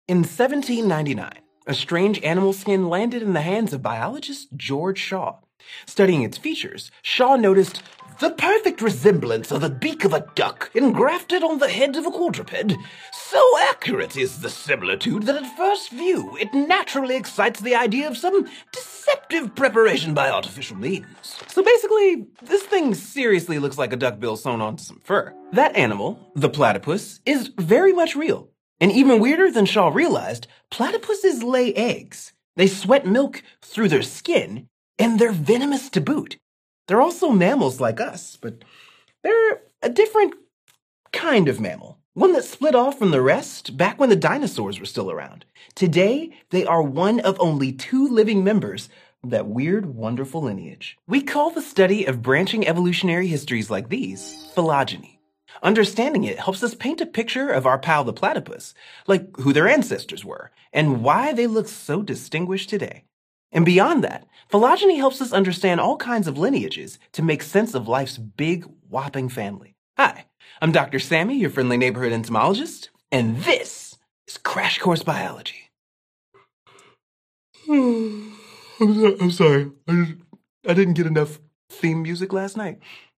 In 1799, a strange animal skin landed in the hands of biologist George Shaw. Studying its features, Shaw noticed the perfect resemblance of the beak of a duck engrafted on the head of a quadruped. So accurate is the similitude that at first view it naturally excites the idea of some deceptive preparation by artificial means. So basically, this thing seriously looks like a duckbill sewn onto some fur. That animal, the platypus, is very much real. And even weirder than Shaw realized, platypuses lay eggs. They sweat milk through their skin, and they're venomous to boot. They're also mammals like us, but they're a different kind of mammal. One that split off from the rest back when the dinosaurs were still around. Today, they are one of only 2 living members of that weird, wonderful lineage. We call the study of branching evolutionary histories like these phylogeny. Understanding it helps us paint a picture of our pal the platypus, like who their ancestors were, and why they look so distinguished today. And beyond that, phylogeny helps us understand all kinds of lineages to make sense of life's big, whopping family. Hi, I'm Dr. Sammy, your friendly neighborhood entomologist, and this is Crash Course Biology. I'm sorry. I didn't get enough theme music last night.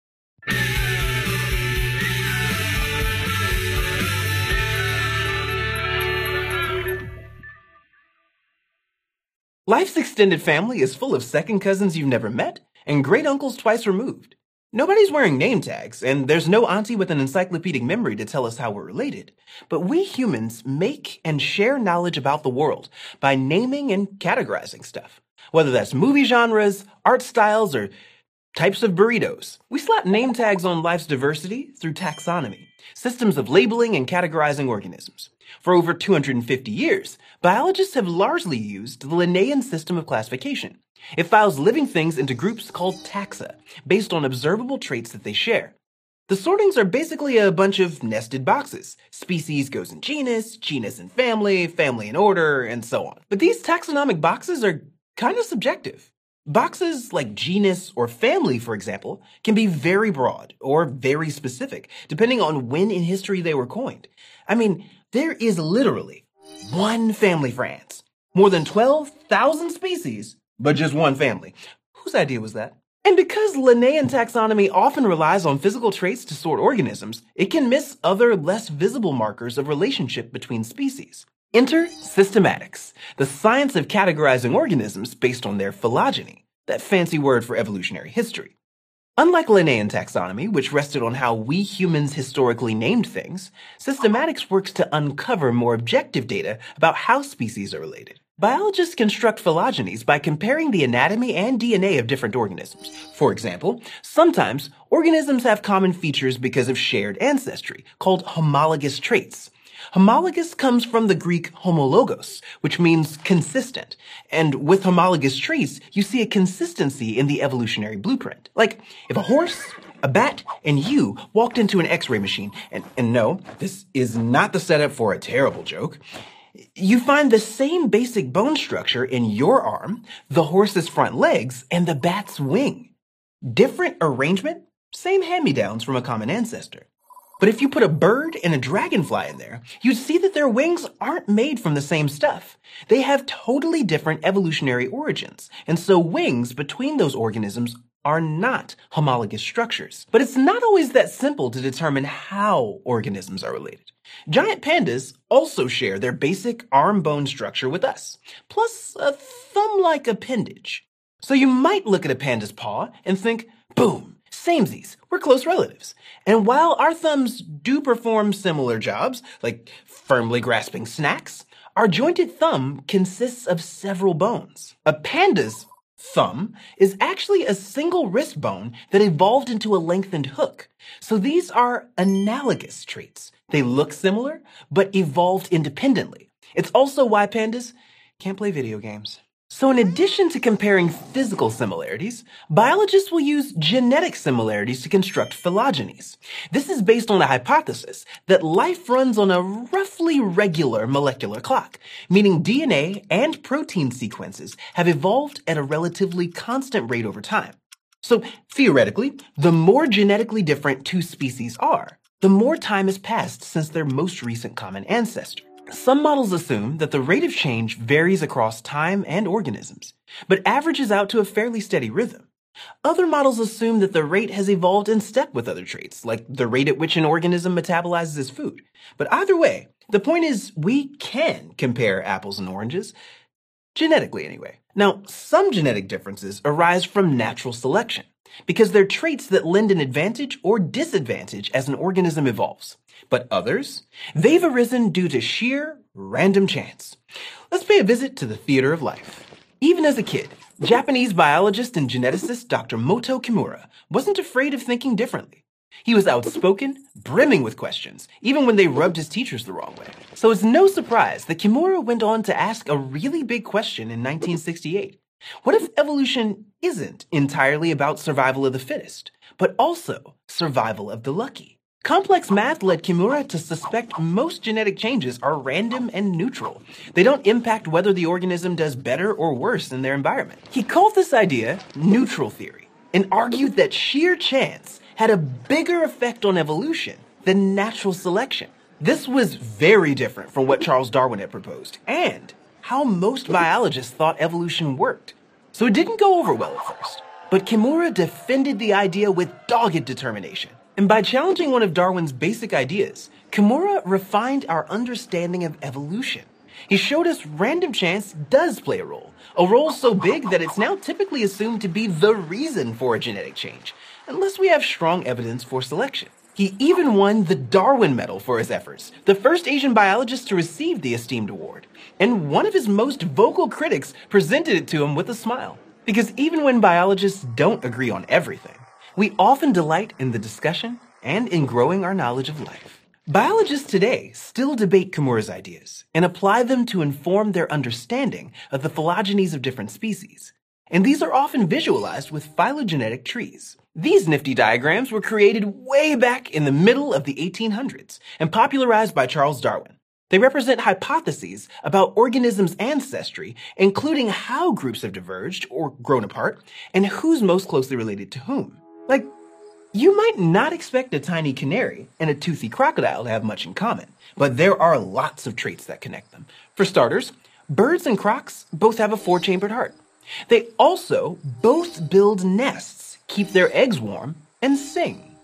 Life's extended family is full of second cousins you've never met and great uncles twice removed. Nobody's wearing name tags, and there's no auntie with an encyclopedic memory to tell us how we're related. But we humans make and share knowledge about the world by naming and categorizing stuff. Whether that's movie genres, art styles, or types of burritos. We slap name tags on life's diversity through taxonomy, systems of labeling and categorizing organisms. For over 250 years, biologists have largely used the Linnaean system of classification. It files living things into groups called taxa, based on observable traits that they share. The sortings are basically a bunch of nested boxes. Species goes in genus, genus in family, family in order, and so on. But these taxonomic boxes are kind of subjective. Boxes like genus or family, for example, can be very broad or very specific, depending on when in history they were coined. I mean, there is literally one family for ants. More than 12,000 species, but just one family. Whose idea was that? And because Linnaean taxonomy often relies on physical traits to sort organisms, it can miss other less visible markers of relationship between species. Enter systematics, the science of categorizing organisms based on their phylogeny, that fancy word for evolutionary history. Unlike Linnaean taxonomy, which rested on how we humans historically named things, systematics works to uncover more objective data about how species are related. Biologists construct phylogenies by comparing the anatomy and DNA of different organisms. For example, sometimes organisms have common features because of shared ancestry, called homologous traits. Homologous comes from the Greek homologos, which means consistent. And with homologous traits, you see a consistency in the evolutionary blueprint. Like, if a horse, a bat, and you walked into an X-ray machine, and no, this is not the setup for a terrible joke, you find the same basic bone structure in your arm, the horse's front legs, and the bat's wing. Different arrangement, same hand-me-downs from a common ancestor. But if you put a bird and a dragonfly in there, you'd see that their wings aren't made from the same stuff. They have totally different evolutionary origins, and so wings between those organisms are not homologous structures. But it's not always that simple to determine how organisms are related. Giant pandas also share their basic arm bone structure with us, plus a thumb-like appendage. So you might look at a panda's paw and think, boom, samesies, we're close relatives. And while our thumbs do perform similar jobs, like firmly grasping snacks, our jointed thumb consists of several bones. A panda's thumb is actually a single wrist bone that evolved into a lengthened hook. So these are analogous traits. They look similar, but evolved independently. It's also why pandas can't play video games. So in addition to comparing physical similarities, biologists will use genetic similarities to construct phylogenies. This is based on a hypothesis that life runs on a roughly regular molecular clock, meaning DNA and protein sequences have evolved at a relatively constant rate over time. So theoretically, the more genetically different 2 species are, the more time has passed since their most recent common ancestor. Some models assume that the rate of change varies across time and organisms, but averages out to a fairly steady rhythm. Other models assume that the rate has evolved in step with other traits, like the rate at which an organism metabolizes its food. But either way, the point is we can compare apples and oranges, genetically anyway. Now, some genetic differences arise from natural selection, because they're traits that lend an advantage or disadvantage as an organism evolves. But others, they've arisen due to sheer random chance. Let's pay a visit to the theater of life. Even as a kid, Japanese biologist and geneticist Dr. Moto Kimura wasn't afraid of thinking differently. He was outspoken, brimming with questions, even when they rubbed his teachers the wrong way. So it's no surprise that Kimura went on to ask a really big question in 1968. What if evolution isn't entirely about survival of the fittest, but also survival of the lucky? Complex math led Kimura to suspect most genetic changes are random and neutral. They don't impact whether the organism does better or worse in their environment. He called this idea neutral theory and argued that sheer chance had a bigger effect on evolution than natural selection. This was very different from what Charles Darwin had proposed and how most biologists thought evolution worked. So it didn't go over well at first, but Kimura defended the idea with dogged determination. And by challenging one of Darwin's basic ideas, Kimura refined our understanding of evolution. He showed us random chance does play a role so big that it's now typically assumed to be the reason for a genetic change, unless we have strong evidence for selection. He even won the Darwin Medal for his efforts, the first Asian biologist to receive the esteemed award. And one of his most vocal critics presented it to him with a smile. Because even when biologists don't agree on everything, we often delight in the discussion and in growing our knowledge of life. Biologists today still debate Kimura's ideas and apply them to inform their understanding of the phylogenies of different species. And these are often visualized with phylogenetic trees. These nifty diagrams were created way back in the middle of the 1800s and popularized by Charles Darwin. They represent hypotheses about organisms' ancestry, including how groups have diverged or grown apart and who's most closely related to whom. Like, you might not expect a tiny canary and a toothy crocodile to have much in common, but there are lots of traits that connect them. For starters, birds and crocs both have a four-chambered heart. They also both build nests, keep their eggs warm, and sing.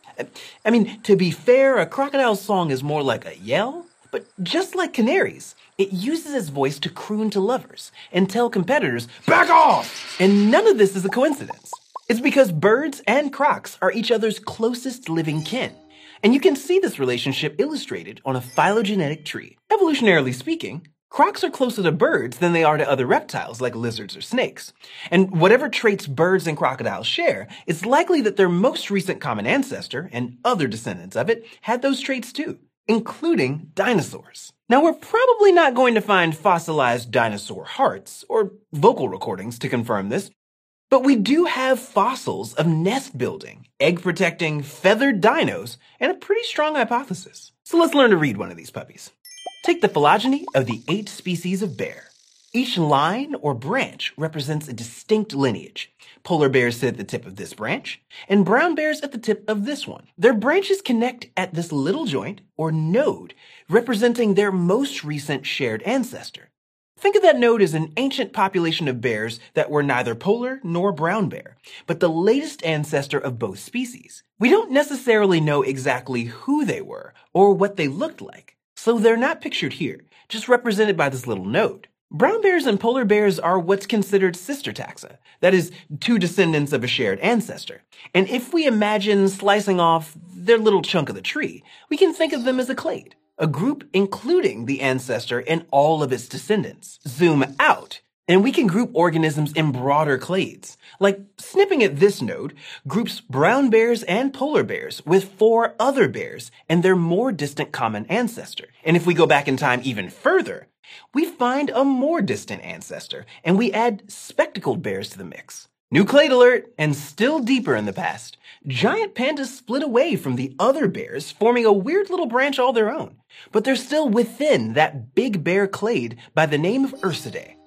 I mean, to be fair, a crocodile's song is more like a yell, but just like canaries, it uses its voice to croon to lovers and tell competitors, "Back off!" And none of this is a coincidence. It's because birds and crocs are each other's closest living kin. And you can see this relationship illustrated on a phylogenetic tree. Evolutionarily speaking, crocs are closer to birds than they are to other reptiles like lizards or snakes. And whatever traits birds and crocodiles share, it's likely that their most recent common ancestor and other descendants of it had those traits too, including dinosaurs. Now, we're probably not going to find fossilized dinosaur hearts or vocal recordings to confirm this, but we do have fossils of nest building, egg protecting, feathered dinos, and a pretty strong hypothesis. So let's learn to read one of these puppies. Take the phylogeny of the 8 species of bear. Each line or branch represents a distinct lineage. Polar bears sit at the tip of this branch, and brown bears at the tip of this one. Their branches connect at this little joint or node, representing their most recent shared ancestor. Think of that node as an ancient population of bears that were neither polar nor brown bear, but the latest ancestor of both species. We don't necessarily know exactly who they were or what they looked like, so they're not pictured here, just represented by this little node. Brown bears and polar bears are what's considered sister taxa, that is, 2 descendants of a shared ancestor. And if we imagine slicing off their little chunk of the tree, we can think of them as a clade. A group including the ancestor and all of its descendants. Zoom out, and we can group organisms in broader clades. Like snipping at this node groups brown bears and polar bears with 4 other bears and their more distant common ancestor. And if we go back in time even further, we find a more distant ancestor, and we add spectacled bears to the mix. New clade alert, and still deeper in the past, giant pandas split away from the other bears, forming a weird little branch all their own. But they're still within that big bear clade by the name of Ursidae.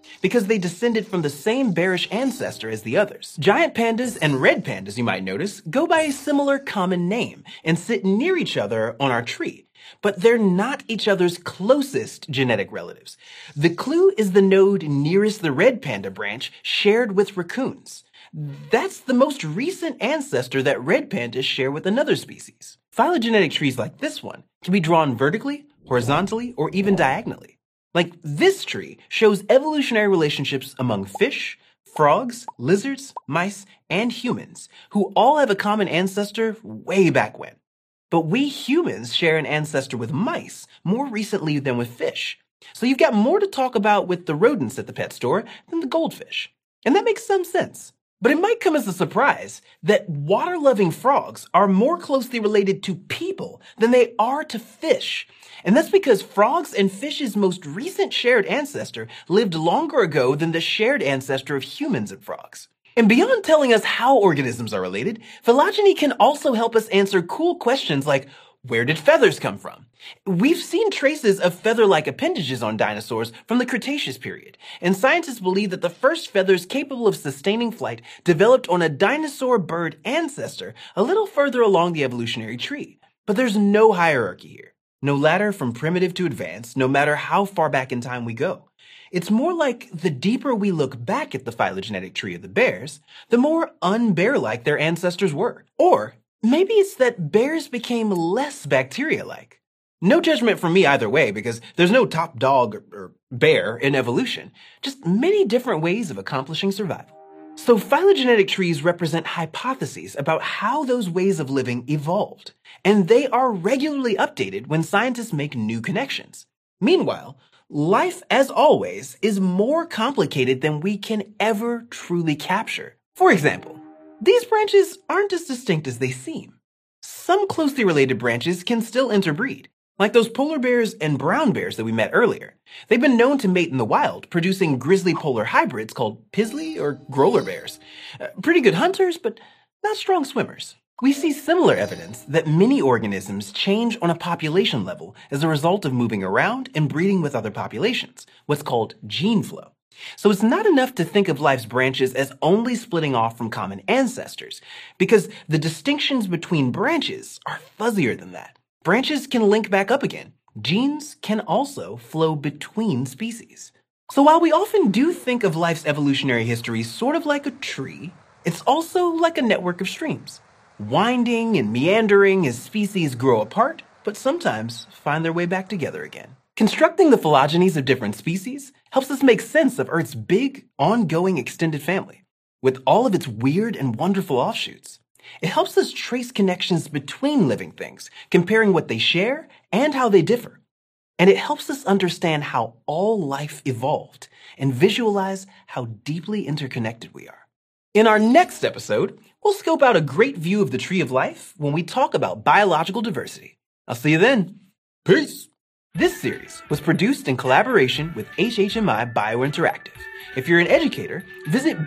because they descended from the same bearish ancestor as the others. Giant pandas and red pandas, you might notice, go by a similar common name and sit near each other on our tree. But they're not each other's closest genetic relatives. The clue is the node nearest the red panda branch shared with raccoons. That's the most recent ancestor that red pandas share with another species. Phylogenetic trees like this one can be drawn vertically, horizontally, or even diagonally. Like this tree shows evolutionary relationships among fish, frogs, lizards, mice, and humans, who all have a common ancestor way back when. But we humans share an ancestor with mice more recently than with fish. So you've got more to talk about with the rodents at the pet store than the goldfish. And that makes some sense. But it might come as a surprise that water-loving frogs are more closely related to people than they are to fish. And that's because frogs and fish's most recent shared ancestor lived longer ago than the shared ancestor of humans and frogs. And beyond telling us how organisms are related, phylogeny can also help us answer cool questions like, where did feathers come from? We've seen traces of feather-like appendages on dinosaurs from the Cretaceous period, and scientists believe that the first feathers capable of sustaining flight developed on a dinosaur bird ancestor a little further along the evolutionary tree. But there's no hierarchy here, no ladder from primitive to advanced, no matter how far back in time we go. It's more like the deeper we look back at the phylogenetic tree of the bears, the more un-bear-like their ancestors were. Or maybe it's that bears became less bacteria-like. No judgment from me either way, because there's no top dog or bear in evolution, just many different ways of accomplishing survival. So phylogenetic trees represent hypotheses about how those ways of living evolved, and they are regularly updated when scientists make new connections. Meanwhile, life, as always, is more complicated than we can ever truly capture. For example, these branches aren't as distinct as they seem. Some closely related branches can still interbreed, like those polar bears and brown bears that we met earlier. They've been known to mate in the wild, producing grizzly polar hybrids called Pizzly or Growler bears. Pretty good hunters, but not strong swimmers. We see similar evidence that many organisms change on a population level as a result of moving around and breeding with other populations, what's called gene flow. So it's not enough to think of life's branches as only splitting off from common ancestors, because the distinctions between branches are fuzzier than that. Branches can link back up again. Genes can also flow between species. So while we often do think of life's evolutionary history sort of like a tree, it's also like a network of streams, winding and meandering as species grow apart, but sometimes find their way back together again. Constructing the phylogenies of different species helps us make sense of Earth's big, ongoing extended family, with all of its weird and wonderful offshoots. It helps us trace connections between living things, comparing what they share and how they differ. And it helps us understand how all life evolved and visualize how deeply interconnected we are. In our next episode, we'll scope out a great view of the tree of life when we talk about biological diversity. I'll see you then. Peace! This series was produced in collaboration with HHMI BioInteractive. If you're an educator, visit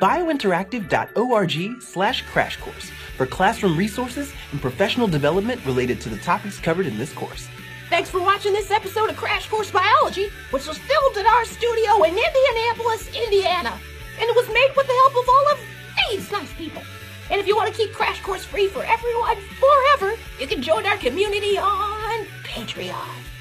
biointeractive.org/crash course for classroom resources and professional development related to the topics covered in this course. Thanks for watching this episode of Crash Course Biology, which was filmed at our studio in Indianapolis, Indiana. And it was made with the help of all of these nice people. And if you want to keep Crash Course free for everyone forever, you can join our community on Patreon.